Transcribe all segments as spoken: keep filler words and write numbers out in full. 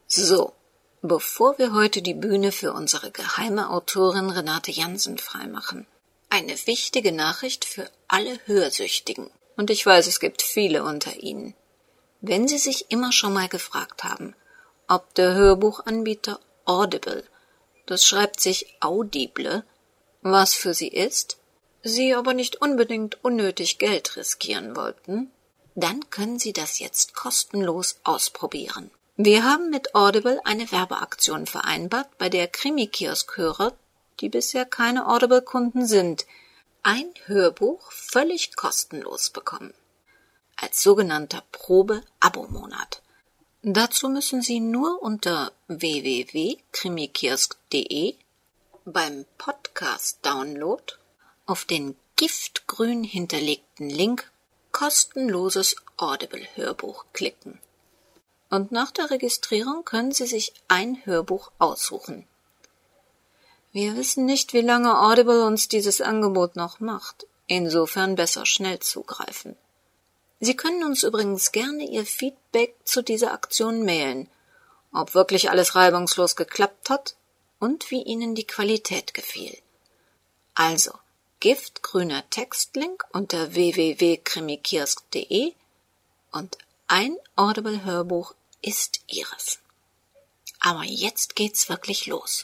So, bevor wir heute die Bühne für unsere geheime Autorin Renate Jansen freimachen, eine wichtige Nachricht für alle Hörsüchtigen. Und ich weiß, es gibt viele unter Ihnen. Wenn Sie sich immer schon mal gefragt haben, ob der Hörbuchanbieter Audible, das schreibt sich Audible, was für Sie ist, Sie aber nicht unbedingt unnötig Geld riskieren wollten, dann können Sie das jetzt kostenlos ausprobieren. Wir haben mit Audible eine Werbeaktion vereinbart, bei der Krimi-Kiosk-Hörer, die bisher keine Audible-Kunden sind, ein Hörbuch völlig kostenlos bekommen. Als sogenannter Probe-Abo-Monat. Dazu müssen Sie nur unter w w w punkt krimikiosk punkt de beim Podcast-Download auf den giftgrün hinterlegten Link kostenloses Audible-Hörbuch klicken. Und nach der Registrierung können Sie sich ein Hörbuch aussuchen. Wir wissen nicht, wie lange Audible uns dieses Angebot noch macht. Insofern besser schnell zugreifen. Sie können uns übrigens gerne Ihr Feedback zu dieser Aktion mailen, ob wirklich alles reibungslos geklappt hat und wie Ihnen die Qualität gefiel. Also, giftgrüner Textlink unter w w w punkt krimikiosk punkt de und ein Audible-Hörbuch ist Ihres. Aber jetzt geht's wirklich los.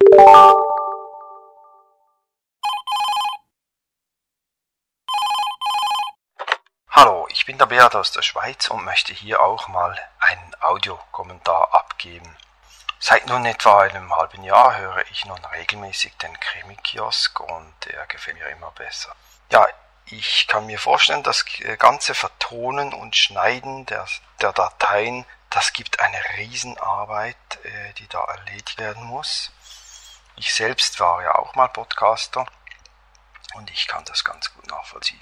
Hallo, ich bin der Beat aus der Schweiz und möchte hier auch mal einen Audiokommentar abgeben. Seit nun etwa einem halben Jahr höre ich nun regelmäßig den Krimi-Kiosk und er gefällt mir immer besser. Ja, ich kann mir vorstellen, das ganze Vertonen und Schneiden der, der Dateien, das gibt eine Riesenarbeit, äh, die da erledigt werden muss. Ich selbst war ja auch mal Podcaster und ich kann das ganz gut nachvollziehen.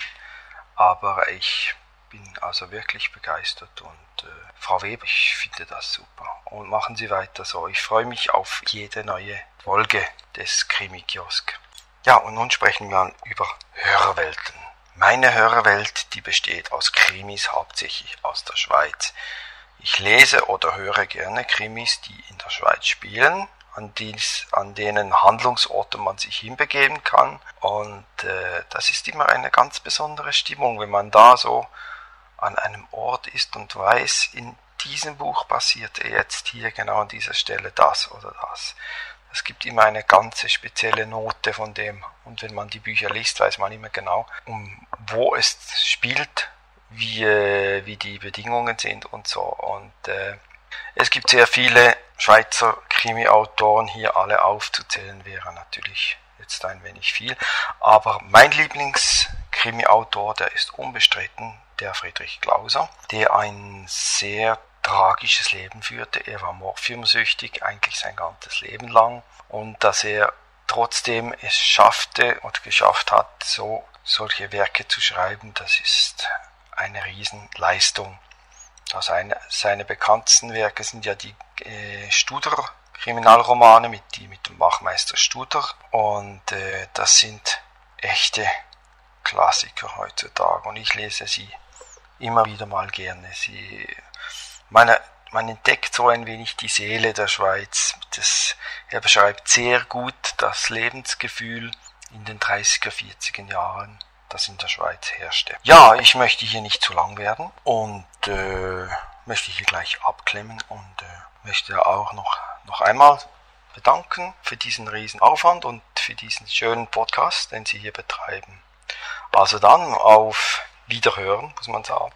Aber ich bin also wirklich begeistert und äh, Frau Weber, ich finde das super. Und machen Sie weiter so. Ich freue mich auf jede neue Folge des Krimi-Kiosk. Ja, und nun sprechen wir über Hörerwelten. Meine Hörerwelt, die besteht aus Krimis, hauptsächlich aus der Schweiz. Ich lese oder höre gerne Krimis, die in der Schweiz spielen, an, dies, an denen Handlungsorte man sich hinbegeben kann. Und äh, das ist immer eine ganz besondere Stimmung, wenn man da so an einem Ort ist und weiß, in diesem Buch passiert jetzt hier genau an dieser Stelle das oder das. Es gibt immer eine ganz spezielle Note von dem. Und wenn man die Bücher liest, weiß man immer genau, um wo es spielt, wie, äh, wie die Bedingungen sind und so. Und äh, es gibt sehr viele Schweizer Krimi-Autoren, hier alle aufzuzählen wäre natürlich jetzt ein wenig viel. Aber mein Lieblings-Krimi-Autor, der ist unbestritten der Friedrich Glauser, der ein sehr tragisches Leben führte. Er war morphiumsüchtig, eigentlich sein ganzes Leben lang. Und dass er trotzdem es schaffte und geschafft hat, so solche Werke zu schreiben, das ist eine Riesenleistung. Also eine, seine bekanntesten Werke sind ja die äh, Studer-Kriminalromane mit, die, mit dem Wachmeister Studer. Und äh, das sind echte Klassiker heutzutage. Und ich lese sie immer wieder mal gerne. Sie, meine, man entdeckt so ein wenig die Seele der Schweiz. Das, er beschreibt sehr gut das Lebensgefühl in den dreißiger, vierziger Jahren, das in der Schweiz herrschte. Ja, ich möchte hier nicht zu lang werden und äh, möchte hier gleich abklemmen und äh, möchte auch noch, noch einmal bedanken für diesen riesen Aufwand und für diesen schönen Podcast, den Sie hier betreiben. Also dann auf Wiederhören, muss man sagen.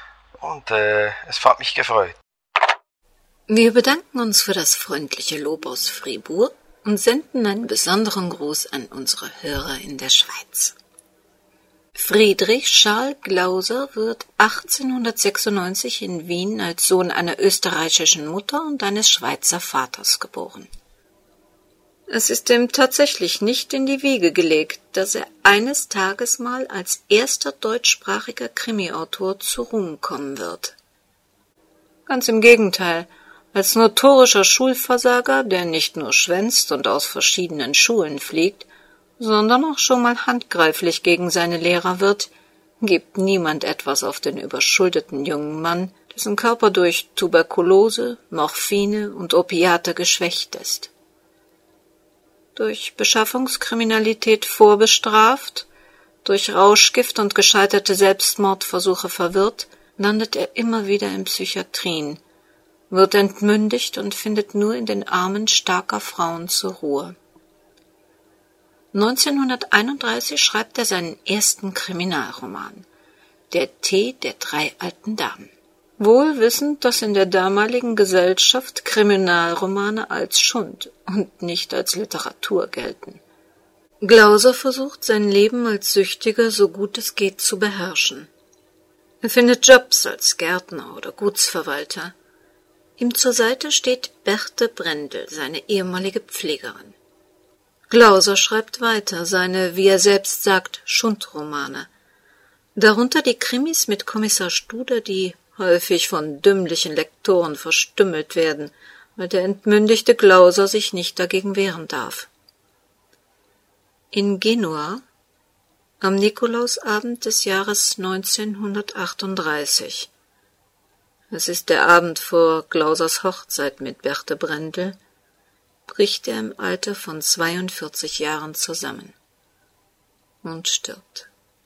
Und äh, es hat mich gefreut. Wir bedanken uns für das freundliche Lob aus Fribourg und senden einen besonderen Gruß an unsere Hörer in der Schweiz. Friedrich Charles Glauser wird achtzehnhundertsechsundneunzig in Wien als Sohn einer österreichischen Mutter und eines Schweizer Vaters geboren. Es ist ihm tatsächlich nicht in die Wiege gelegt, dass er eines Tages mal als erster deutschsprachiger Krimi-Autor zu Ruhm kommen wird. Ganz im Gegenteil, als notorischer Schulversager, der nicht nur schwänzt und aus verschiedenen Schulen fliegt, sondern auch schon mal handgreiflich gegen seine Lehrer wird, gibt niemand etwas auf den überschuldeten jungen Mann, dessen Körper durch Tuberkulose, Morphine und Opiate geschwächt ist. Durch Beschaffungskriminalität vorbestraft, durch Rauschgift und gescheiterte Selbstmordversuche verwirrt, landet er immer wieder in Psychiatrien, wird entmündigt und findet nur in den Armen starker Frauen zur Ruhe. neunzehnhunderteinunddreißig schreibt er seinen ersten Kriminalroman, Der Tee der drei alten Damen. Wohl wissend, dass in der damaligen Gesellschaft Kriminalromane als Schund und nicht als Literatur gelten. Glauser versucht, sein Leben als Süchtiger so gut es geht zu beherrschen. Er findet Jobs als Gärtner oder Gutsverwalter. Ihm zur Seite steht Berthe Brendel, seine ehemalige Pflegerin. Glauser schreibt weiter seine, wie er selbst sagt, Schundromane. Darunter die Krimis mit Kommissar Studer, die häufig von dümmlichen Lektoren verstümmelt werden, weil der entmündigte Glauser sich nicht dagegen wehren darf. In Genua, am Nikolausabend des Jahres neunzehnhundertachtunddreißig, es ist der Abend vor Glausers Hochzeit mit Berthe Brendel, bricht er im Alter von zweiundvierzig Jahren zusammen und stirbt.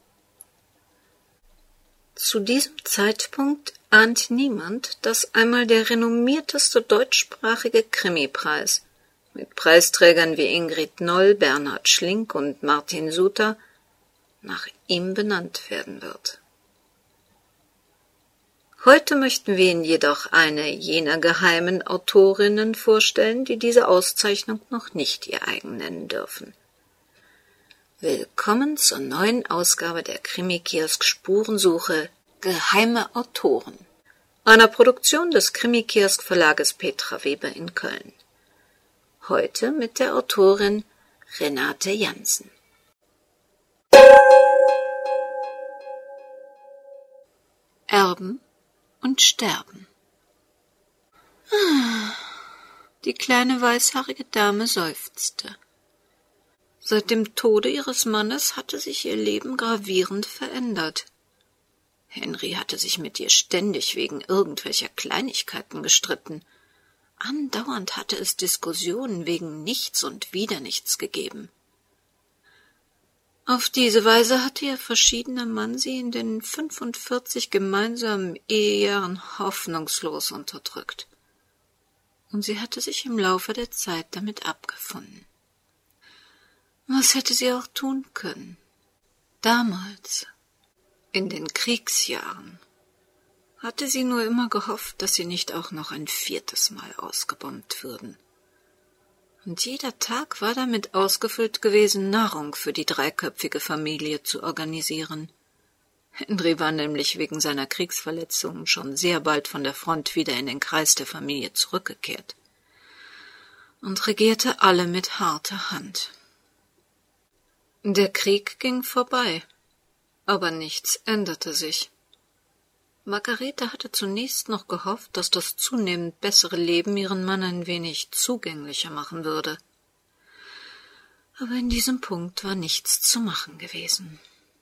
Zu diesem Zeitpunkt ahnt niemand, dass einmal der renommierteste deutschsprachige Krimipreis mit Preisträgern wie Ingrid Noll, Bernhard Schlink und Martin Suter nach ihm benannt werden wird. Heute möchten wir Ihnen jedoch eine jener geheimen Autorinnen vorstellen, die diese Auszeichnung noch nicht ihr eigen nennen dürfen. Willkommen zur neuen Ausgabe der Krimi-Kiosk Spurensuche Geheime Autoren, einer Produktion des Krimi-Kiosk Verlages Petra Weber in Köln. Heute mit der Autorin Renate Jansen. Erben und Sterben. Die kleine weißhaarige Dame seufzte. Seit dem Tode ihres Mannes hatte sich ihr Leben gravierend verändert. Henry hatte sich mit ihr ständig wegen irgendwelcher Kleinigkeiten gestritten. Andauernd hatte es Diskussionen wegen nichts und wieder nichts gegeben. Auf diese Weise hatte ihr verschiedener Mann sie in den fünfundvierzig gemeinsamen Ehejahren hoffnungslos unterdrückt. Und sie hatte sich im Laufe der Zeit damit abgefunden. Was hätte sie auch tun können? Damals, in den Kriegsjahren, hatte sie nur immer gehofft, dass sie nicht auch noch ein viertes Mal ausgebombt würden. Und jeder Tag war damit ausgefüllt gewesen, Nahrung für die dreiköpfige Familie zu organisieren. Henry war nämlich wegen seiner Kriegsverletzungen schon sehr bald von der Front wieder in den Kreis der Familie zurückgekehrt und regierte alle mit harter Hand. Der Krieg ging vorbei, aber nichts änderte sich. Margarete hatte zunächst noch gehofft, dass das zunehmend bessere Leben ihren Mann ein wenig zugänglicher machen würde. Aber in diesem Punkt war nichts zu machen gewesen.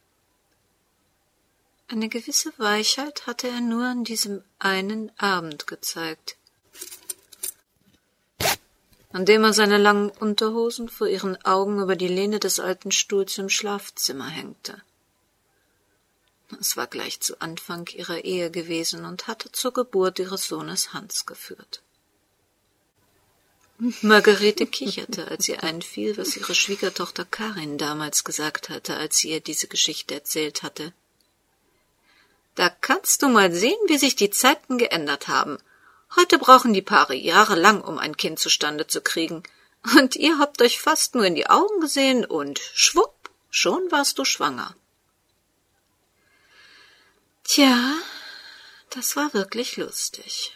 Eine gewisse Weichheit hatte er nur an diesem einen Abend gezeigt, an dem er seine langen Unterhosen vor ihren Augen über die Lehne des alten Stuhls im Schlafzimmer hängte. Es war gleich zu Anfang ihrer Ehe gewesen und hatte zur Geburt ihres Sohnes Hans geführt. Margarete kicherte, als ihr einfiel, was ihre Schwiegertochter Karin damals gesagt hatte, als sie ihr diese Geschichte erzählt hatte. »Da kannst du mal sehen, wie sich die Zeiten geändert haben. Heute brauchen die Paare jahrelang, um ein Kind zustande zu kriegen. Und ihr habt euch fast nur in die Augen gesehen und schwupp, schon warst du schwanger.« Tja, das war wirklich lustig.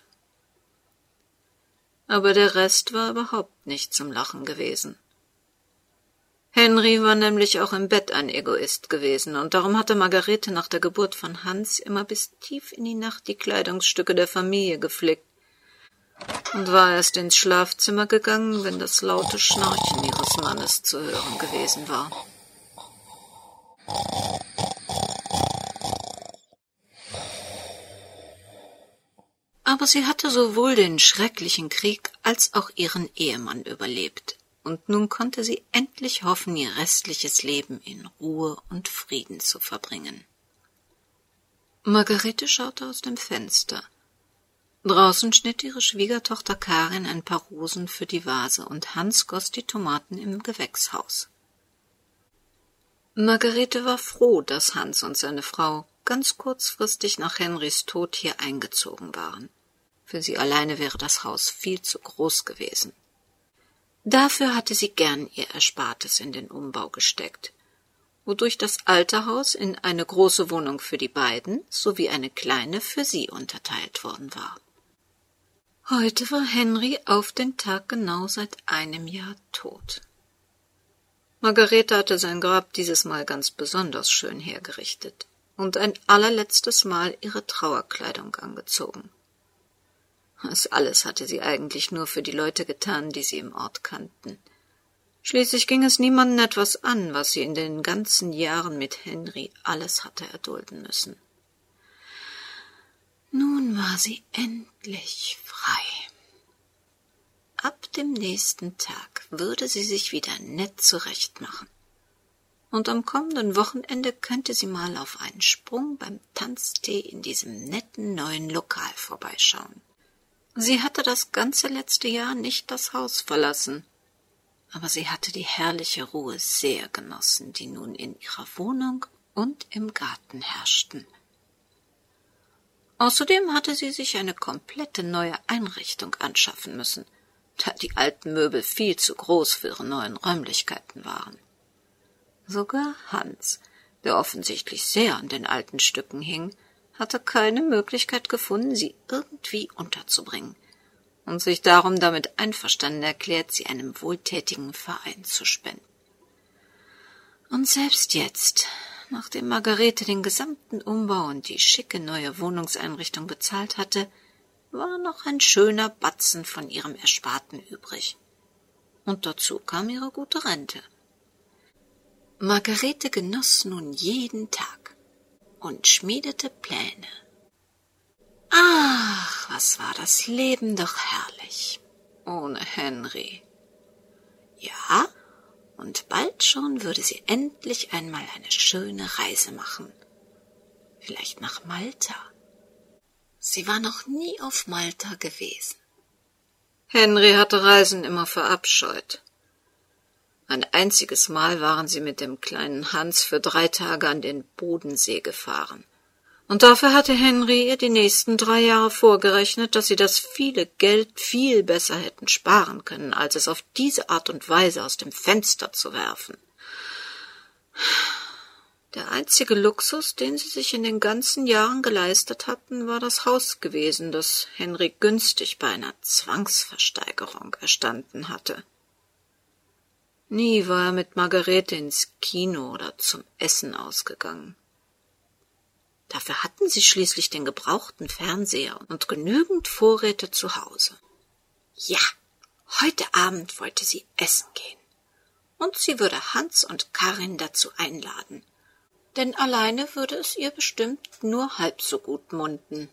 Aber der Rest war überhaupt nicht zum Lachen gewesen. Henry war nämlich auch im Bett ein Egoist gewesen, und darum hatte Margarete nach der Geburt von Hans immer bis tief in die Nacht die Kleidungsstücke der Familie geflickt und war erst ins Schlafzimmer gegangen, wenn das laute Schnarchen ihres Mannes zu hören gewesen war. Aber sie hatte sowohl den schrecklichen Krieg als auch ihren Ehemann überlebt, und nun konnte sie endlich hoffen, ihr restliches Leben in Ruhe und Frieden zu verbringen. Margarete schaute aus dem Fenster. Draußen schnitt ihre Schwiegertochter Karin ein paar Rosen für die Vase, und Hans goss die Tomaten im Gewächshaus. Margarete war froh, dass Hans und seine Frau ganz kurzfristig nach Henrys Tod hier eingezogen waren. Für sie alleine wäre das Haus viel zu groß gewesen. Dafür hatte sie gern ihr Erspartes in den Umbau gesteckt, wodurch das alte Haus in eine große Wohnung für die beiden sowie eine kleine für sie unterteilt worden war. Heute war Henry auf den Tag genau seit einem Jahr tot. Margarete hatte sein Grab dieses Mal ganz besonders schön hergerichtet und ein allerletztes Mal ihre Trauerkleidung angezogen. Das alles hatte sie eigentlich nur für die Leute getan, die sie im Ort kannten. Schließlich ging es niemanden etwas an, was sie in den ganzen Jahren mit Henry alles hatte erdulden müssen. Nun war sie endlich frei. Ab dem nächsten Tag würde sie sich wieder nett zurechtmachen. Und am kommenden Wochenende könnte sie mal auf einen Sprung beim Tanztee in diesem netten neuen Lokal vorbeischauen. Sie hatte das ganze letzte Jahr nicht das Haus verlassen, aber sie hatte die herrliche Ruhe sehr genossen, die nun in ihrer Wohnung und im Garten herrschten. Außerdem hatte sie sich eine komplette neue Einrichtung anschaffen müssen, da die alten Möbel viel zu groß für ihre neuen Räumlichkeiten waren. Sogar Hans, der offensichtlich sehr an den alten Stücken hing, hatte keine Möglichkeit gefunden, sie irgendwie unterzubringen und sich darum damit einverstanden erklärt, sie einem wohltätigen Verein zu spenden. Und selbst jetzt, nachdem Margarete den gesamten Umbau und die schicke neue Wohnungseinrichtung bezahlt hatte, war noch ein schöner Batzen von ihrem Ersparten übrig. Und dazu kam ihre gute Rente. Margarete genoss nun jeden Tag und schmiedete Pläne. Ach, was war das Leben doch herrlich, ohne Henry. Ja, und bald schon würde sie endlich einmal eine schöne Reise machen. Vielleicht nach Malta. Sie war noch nie auf Malta gewesen. Henry hatte Reisen immer verabscheut. Ein einziges Mal waren sie mit dem kleinen Hans für drei Tage an den Bodensee gefahren. Und dafür hatte Henry ihr die nächsten drei Jahre vorgerechnet, dass sie das viele Geld viel besser hätten sparen können, als es auf diese Art und Weise aus dem Fenster zu werfen. Der einzige Luxus, den sie sich in den ganzen Jahren geleistet hatten, war das Haus gewesen, das Henry günstig bei einer Zwangsversteigerung erstanden hatte. Nie war er mit Margarete ins Kino oder zum Essen ausgegangen. Dafür hatten sie schließlich den gebrauchten Fernseher und genügend Vorräte zu Hause. Ja, heute Abend wollte sie essen gehen. Und sie würde Hans und Karin dazu einladen. Denn alleine würde es ihr bestimmt nur halb so gut munden.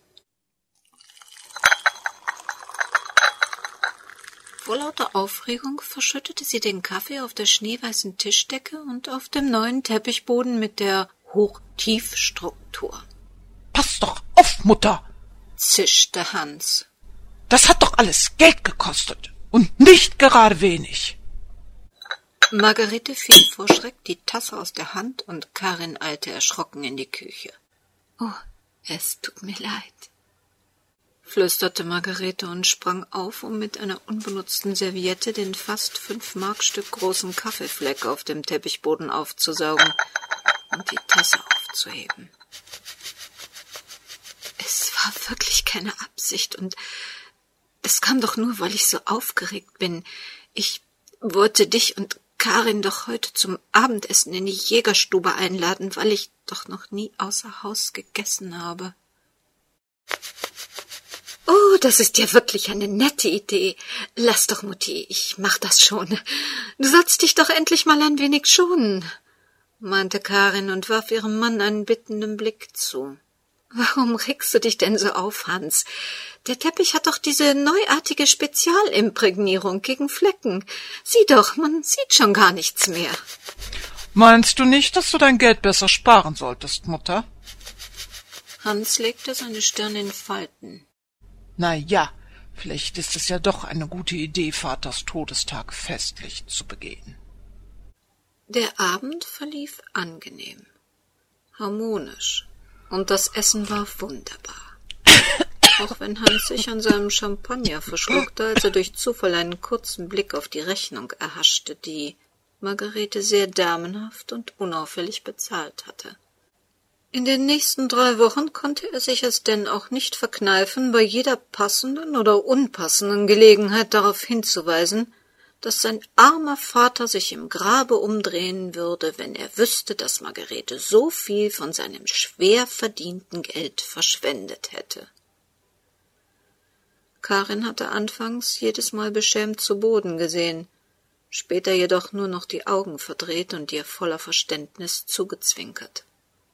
Vor lauter Aufregung verschüttete sie den Kaffee auf der schneeweißen Tischdecke und auf dem neuen Teppichboden mit der Hoch-Tief-Struktur. »Pass doch auf, Mutter«, zischte Hans. »Das hat doch alles Geld gekostet und nicht gerade wenig.« Margarete fiel vor Schreck die Tasse aus der Hand und Karin eilte erschrocken in die Küche. »Oh, es tut mir leid«, flüsterte Margarete und sprang auf, um mit einer unbenutzten Serviette den fast fünf Markstück großen Kaffeefleck auf dem Teppichboden aufzusaugen und die Tasse aufzuheben. »Es war wirklich keine Absicht und das kam doch nur, weil ich so aufgeregt bin. Ich wollte dich und Karin doch heute zum Abendessen in die Jägerstube einladen, weil ich doch noch nie außer Haus gegessen habe.« »Oh, das ist ja wirklich eine nette Idee. Lass doch, Mutti, ich mach das schon. Du sollst dich doch endlich mal ein wenig schonen«, meinte Karin und warf ihrem Mann einen bittenden Blick zu. Warum regst du dich denn so auf, Hans? Der Teppich hat doch diese neuartige Spezialimprägnierung gegen Flecken. Sieh doch, man sieht schon gar nichts mehr. Meinst du nicht, dass du dein Geld besser sparen solltest, Mutter? Hans legte seine Stirn in Falten. Na ja, vielleicht ist es ja doch eine gute Idee, Vaters Todestag festlich zu begehen. Der Abend verlief angenehm, harmonisch, und das Essen war wunderbar. Auch wenn Hans sich an seinem Champagner verschluckte, als er durch Zufall einen kurzen Blick auf die Rechnung erhaschte, die Margarete sehr damenhaft und unauffällig bezahlt hatte. In den nächsten drei Wochen konnte er sich es denn auch nicht verkneifen, bei jeder passenden oder unpassenden Gelegenheit darauf hinzuweisen, dass sein armer Vater sich im Grabe umdrehen würde, wenn er wüsste, dass Margarete so viel von seinem schwer verdienten Geld verschwendet hätte. Karin hatte anfangs jedes Mal beschämt zu Boden gesehen, später jedoch nur noch die Augen verdreht und ihr voller Verständnis zugezwinkert.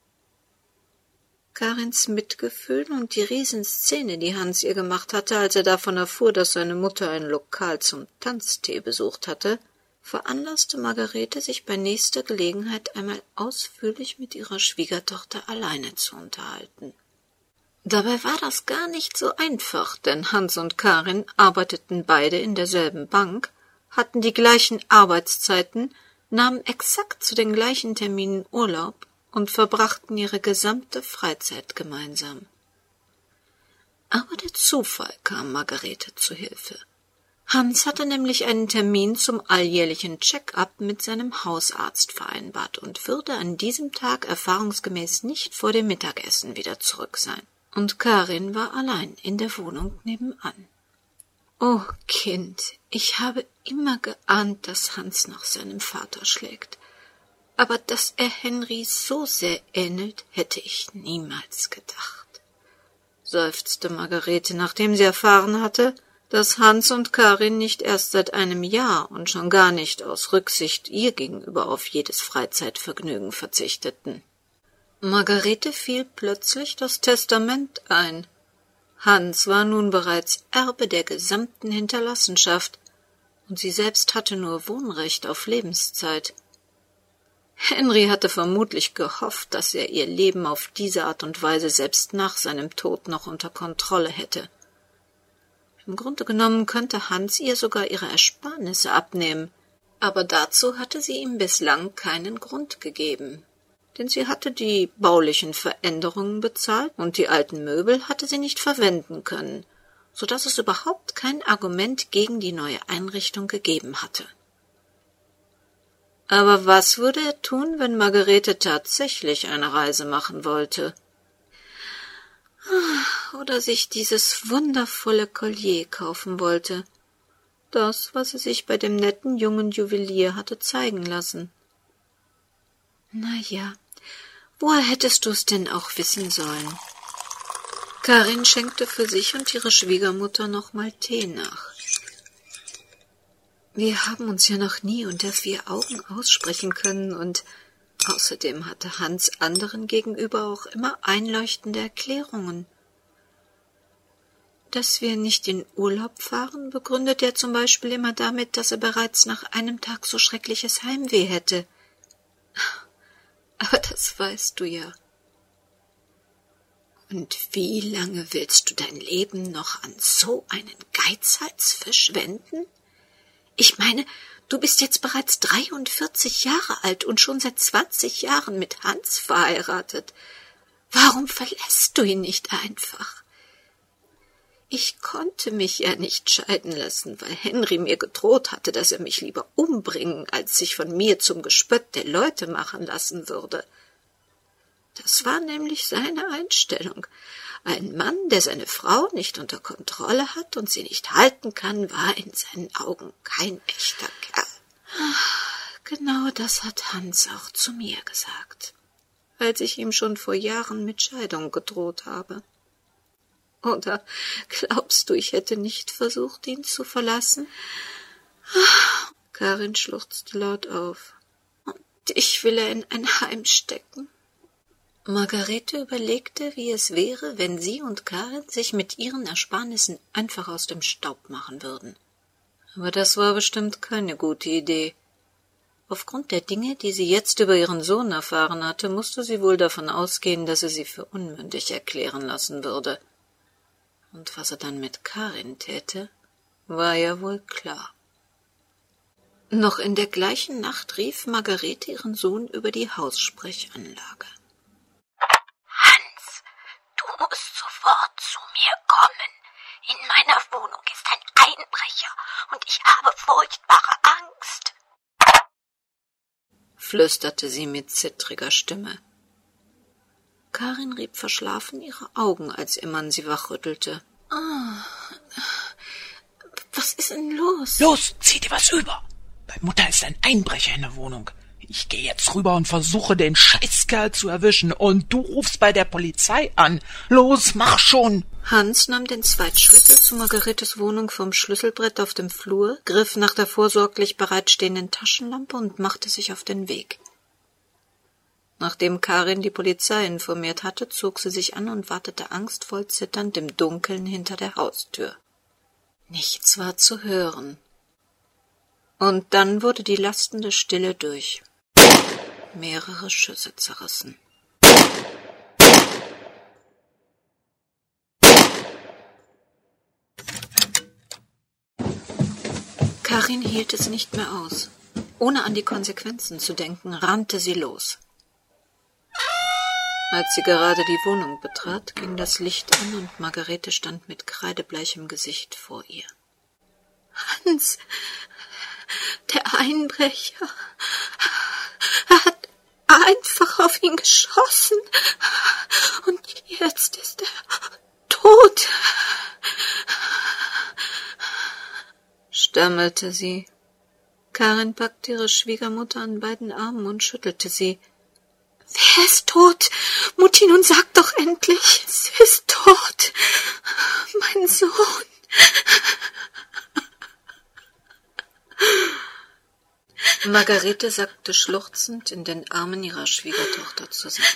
Karins Mitgefühl und die Riesenszene, die Hans ihr gemacht hatte, als er davon erfuhr, dass seine Mutter ein Lokal zum Tanztee besucht hatte, veranlasste Margarete, sich bei nächster Gelegenheit einmal ausführlich mit ihrer Schwiegertochter alleine zu unterhalten. Dabei war das gar nicht so einfach, denn Hans und Karin arbeiteten beide in derselben Bank, hatten die gleichen Arbeitszeiten, nahmen exakt zu den gleichen Terminen Urlaub und verbrachten ihre gesamte Freizeit gemeinsam. Aber der Zufall kam Margarete zu Hilfe. Hans hatte nämlich einen Termin zum alljährlichen Check-up mit seinem Hausarzt vereinbart und würde an diesem Tag erfahrungsgemäß nicht vor dem Mittagessen wieder zurück sein. Und Karin war allein in der Wohnung nebenan. »Oh, Kind, ich habe immer geahnt, dass Hans nach seinem Vater schlägt. Aber dass er Henry so sehr ähnelt, hätte ich niemals gedacht«, seufzte Margarete, nachdem sie erfahren hatte, dass Hans und Karin nicht erst seit einem Jahr und schon gar nicht aus Rücksicht ihr gegenüber auf jedes Freizeitvergnügen verzichteten. Margarete fiel plötzlich das Testament ein. Hans war nun bereits Erbe der gesamten Hinterlassenschaft, und sie selbst hatte nur Wohnrecht auf Lebenszeit. Henry hatte vermutlich gehofft, dass er ihr Leben auf diese Art und Weise selbst nach seinem Tod noch unter Kontrolle hätte. Im Grunde genommen könnte Hans ihr sogar ihre Ersparnisse abnehmen, aber dazu hatte sie ihm bislang keinen Grund gegeben. Denn sie hatte die baulichen Veränderungen bezahlt und die alten Möbel hatte sie nicht verwenden können, so dass es überhaupt kein Argument gegen die neue Einrichtung gegeben hatte. Aber was würde er tun, wenn Margarete tatsächlich eine Reise machen wollte? Oder sich dieses wundervolle Collier kaufen wollte, das, was sie sich bei dem netten jungen Juwelier hatte zeigen lassen. Na ja, woher hättest du's denn auch wissen sollen? Karin schenkte für sich und ihre Schwiegermutter noch mal Tee nach. Wir haben uns ja noch nie unter vier Augen aussprechen können, und außerdem hatte Hans anderen gegenüber auch immer einleuchtende Erklärungen. Dass wir nicht in Urlaub fahren, begründet er zum Beispiel immer damit, dass er bereits nach einem Tag so schreckliches Heimweh hätte. Aber das weißt du ja. Und wie lange willst du dein Leben noch an so einen Geizhals verschwenden? Ich meine, du bist jetzt bereits dreiundvierzig Jahre alt und schon seit zwanzig Jahren mit Hans verheiratet. Warum verlässt du ihn nicht einfach? Ich konnte mich ja nicht scheiden lassen, weil Henry mir gedroht hatte, dass er mich lieber umbringen, als sich von mir zum Gespött der Leute machen lassen würde. Das war nämlich seine Einstellung. Ein Mann, der seine Frau nicht unter Kontrolle hat und sie nicht halten kann, war in seinen Augen kein echter Kerl. Genau das hat Hans auch zu mir gesagt, als ich ihm schon vor Jahren mit Scheidung gedroht habe. Oder glaubst du, ich hätte nicht versucht, ihn zu verlassen? Karin schluchzte laut auf. Und dich will er in ein Heim stecken. Margarete überlegte, wie es wäre, wenn sie und Karin sich mit ihren Ersparnissen einfach aus dem Staub machen würden. Aber das war bestimmt keine gute Idee. Aufgrund der Dinge, die sie jetzt über ihren Sohn erfahren hatte, musste sie wohl davon ausgehen, dass er sie für unmündig erklären lassen würde. Und was er dann mit Karin täte, war ja wohl klar. Noch in der gleichen Nacht rief Margarete ihren Sohn über die Haussprechanlage. Hans, du musst sofort zu mir kommen. In meiner Wohnung ist ein Einbrecher und ich habe furchtbare Angst, flüsterte sie mit zittriger Stimme. Karin rieb verschlafen ihre Augen, als ihr Mann sie wachrüttelte. Ah, was ist denn los? Los, zieh dir was über! Bei Mutter ist ein Einbrecher in der Wohnung. Ich gehe jetzt rüber und versuche, den Scheißkerl zu erwischen. Und du rufst bei der Polizei an. Los, mach schon! Hans nahm den Zweitschlüssel zu Margaretes Wohnung vom Schlüsselbrett auf dem Flur, griff nach der vorsorglich bereitstehenden Taschenlampe und machte sich auf den Weg. Nachdem Karin die Polizei informiert hatte, zog sie sich an und wartete angstvoll zitternd im Dunkeln hinter der Haustür. Nichts war zu hören. Und dann wurde die lastende Stille durch. Mehrere Schüsse zerrissen. Karin hielt es nicht mehr aus. Ohne an die Konsequenzen zu denken, rannte sie los. Als sie gerade die Wohnung betrat, ging das Licht an und Margarete stand mit kreidebleichem Gesicht vor ihr. »Hans, der Einbrecher, er hat einfach auf ihn geschossen und jetzt ist er tot«, stammelte sie. Karin packte ihre Schwiegermutter an beiden Armen und schüttelte sie. »Wer ist tot? Mutti, nun sag doch endlich. Sie ist tot. Mein Sohn.« Margarete sackte schluchzend in den Armen ihrer Schwiegertochter zusammen.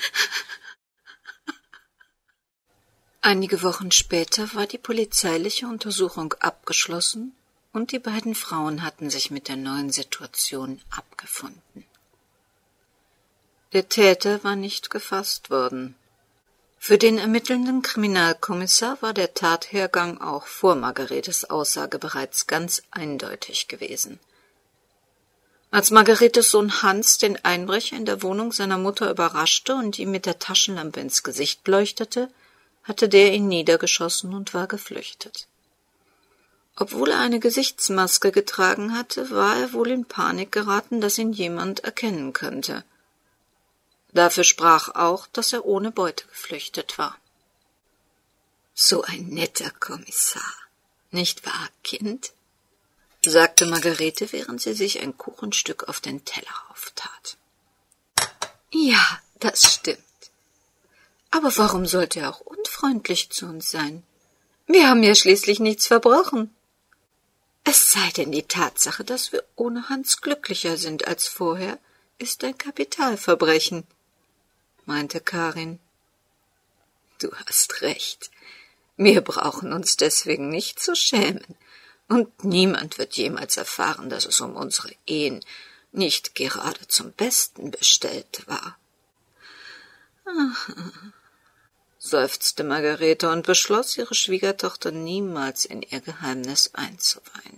Einige Wochen später war die polizeiliche Untersuchung abgeschlossen und die beiden Frauen hatten sich mit der neuen Situation abgefunden. Der Täter war nicht gefasst worden. Für den ermittelnden Kriminalkommissar war der Tathergang auch vor Margaretes Aussage bereits ganz eindeutig gewesen. Als Margaretes Sohn Hans den Einbrecher in der Wohnung seiner Mutter überraschte und ihm mit der Taschenlampe ins Gesicht leuchtete, hatte der ihn niedergeschossen und war geflüchtet. Obwohl er eine Gesichtsmaske getragen hatte, war er wohl in Panik geraten, dass ihn jemand erkennen könnte. Dafür sprach auch, dass er ohne Beute geflüchtet war. »So ein netter Kommissar, nicht wahr, Kind?« sagte Margarete, während sie sich ein Kuchenstück auf den Teller auftat. »Ja, das stimmt. Aber warum sollte er auch unfreundlich zu uns sein? Wir haben ja schließlich nichts verbrochen. Es sei denn, die Tatsache, dass wir ohne Hans glücklicher sind als vorher, ist ein Kapitalverbrechen«, meinte Karin. »Du hast recht. Wir brauchen uns deswegen nicht zu schämen. Und niemand wird jemals erfahren, dass es um unsere Ehen nicht gerade zum Besten bestellt war.« Ach, seufzte Margarete und beschloss, ihre Schwiegertochter niemals in ihr Geheimnis einzuweihen.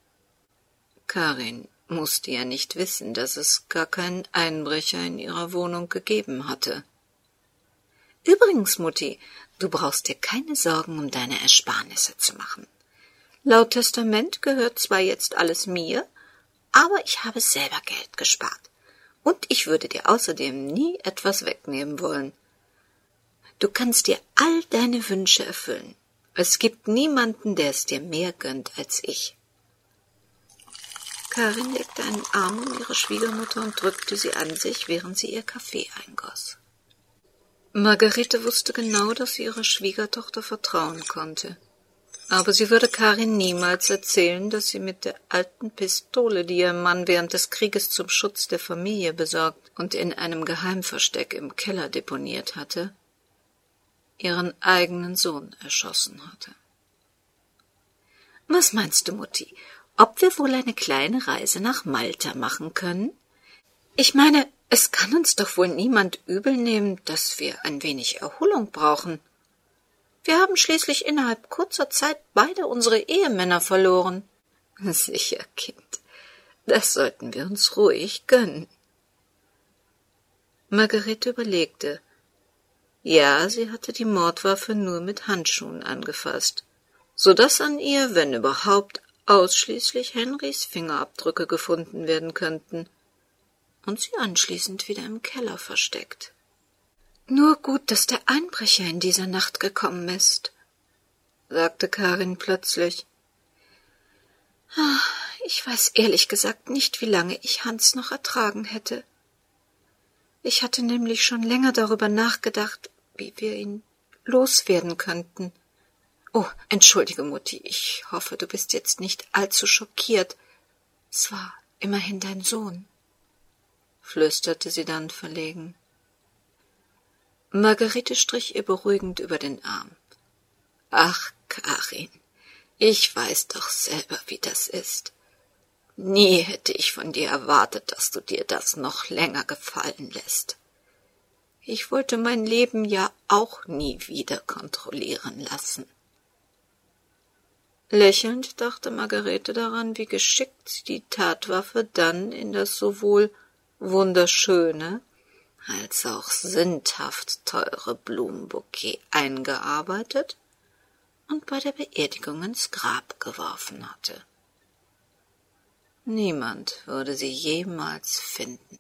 Karin musste ja nicht wissen, dass es gar keinen Einbrecher in ihrer Wohnung gegeben hatte. »Übrigens, Mutti, du brauchst dir keine Sorgen um deine Ersparnisse zu machen. Laut Testament gehört zwar jetzt alles mir, aber ich habe selber Geld gespart. Und ich würde dir außerdem nie etwas wegnehmen wollen. Du kannst dir all deine Wünsche erfüllen. Es gibt niemanden, der es dir mehr gönnt als ich.« Karin legte einen Arm um ihre Schwiegermutter und drückte sie an sich, während sie ihr Kaffee eingoss. Margarete wusste genau, dass sie ihrer Schwiegertochter vertrauen konnte. Aber sie würde Karin niemals erzählen, dass sie mit der alten Pistole, die ihr Mann während des Krieges zum Schutz der Familie besorgt und in einem Geheimversteck im Keller deponiert hatte, ihren eigenen Sohn erschossen hatte. »Was meinst du, Mutti, ob wir wohl eine kleine Reise nach Malta machen können? Ich meine, es kann uns doch wohl niemand übel nehmen, dass wir ein wenig Erholung brauchen. Wir haben schließlich innerhalb kurzer Zeit beide unsere Ehemänner verloren.« »Sicher, Kind, das sollten wir uns ruhig gönnen.« Margarete überlegte. Ja, sie hatte die Mordwaffe nur mit Handschuhen angefasst, so dass an ihr, wenn überhaupt, ausschließlich Henrys Fingerabdrücke gefunden werden könnten und sie anschließend wieder im Keller versteckt. »Nur gut, dass der Einbrecher in dieser Nacht gekommen ist«, sagte Karin plötzlich. »Ich weiß ehrlich gesagt nicht, wie lange ich Hans noch ertragen hätte. Ich hatte nämlich schon länger darüber nachgedacht, wie wir ihn loswerden könnten. Oh, entschuldige, Mutti, ich hoffe, du bist jetzt nicht allzu schockiert. Es war immerhin dein Sohn«, flüsterte sie dann verlegen. Margarete strich ihr beruhigend über den Arm. »Ach, Karin, ich weiß doch selber, wie das ist. Nie hätte ich von dir erwartet, dass du dir das noch länger gefallen lässt. Ich wollte mein Leben ja auch nie wieder kontrollieren lassen.« Lächelnd dachte Margarete daran, wie geschickt sie die Tatwaffe dann in das sowohl wunderschöne als auch sündhaft teure Blumenbouquet eingearbeitet und bei der Beerdigung ins Grab geworfen hatte. Niemand würde sie jemals finden.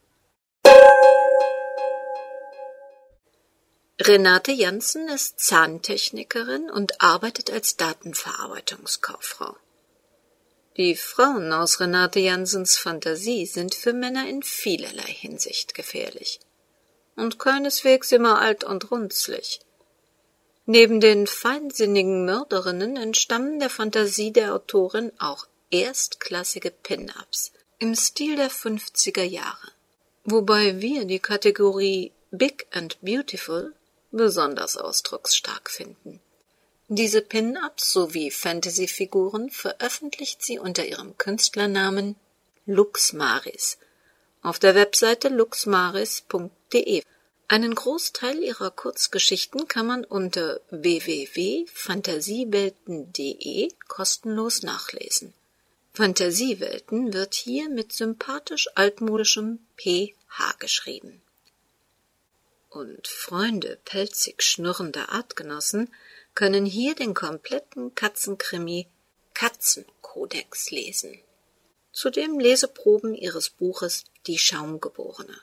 Renate Jansen ist Zahntechnikerin und arbeitet als Datenverarbeitungskauffrau. Die Frauen aus Renate Jansens Fantasie sind für Männer in vielerlei Hinsicht gefährlich und keineswegs immer alt und runzlig. Neben den feinsinnigen Mörderinnen entstammen der Fantasie der Autorin auch erstklassige Pin-Ups im Stil der fünfziger Jahre, wobei wir die Kategorie Big and Beautiful besonders ausdrucksstark finden. Diese Pin-Ups sowie Fantasy-Figuren veröffentlicht sie unter ihrem Künstlernamen Lux Maris auf der Webseite luxmaris punkt de. Einen Großteil ihrer Kurzgeschichten kann man unter w w w punkt fantasiewelten punkt de kostenlos nachlesen. Fantasiewelten wird hier mit sympathisch altmodischem P H geschrieben. Und Freunde pelzig schnurrender Artgenossen können hier den kompletten Katzenkrimi Katzenkodex lesen. Zudem Leseproben ihres Buches Die Schaumgeborene.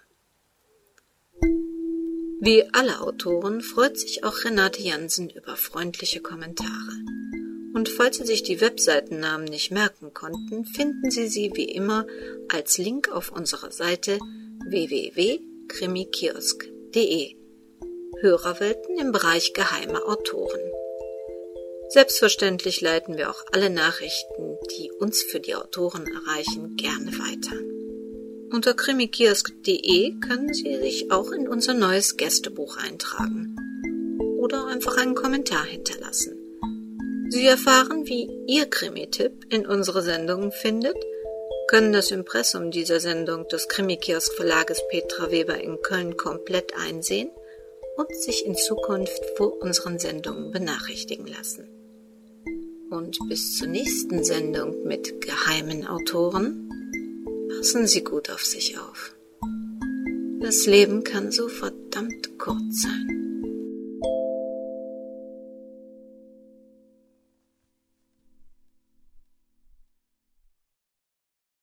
Wie alle Autoren freut sich auch Renate Jansen über freundliche Kommentare. Und falls Sie sich die Webseitennamen nicht merken konnten, finden Sie sie wie immer als Link auf unserer Seite w w w punkt krimikiosk punkt de. Hörerwelten im Bereich geheime Autoren. Selbstverständlich leiten wir auch alle Nachrichten, die uns für die Autoren erreichen, gerne weiter. Unter krimikiosk punkt de können Sie sich auch in unser neues Gästebuch eintragen oder einfach einen Kommentar hinterlassen. Sie erfahren, wie Ihr Krimi-Tipp in unsere Sendungen findet, können das Impressum dieser Sendung des Krimikiosk Verlages Petra Weber in Köln komplett einsehen und sich in Zukunft vor unseren Sendungen benachrichtigen lassen. Und bis zur nächsten Sendung mit geheimen Autoren, passen Sie gut auf sich auf. Das Leben kann so verdammt kurz sein.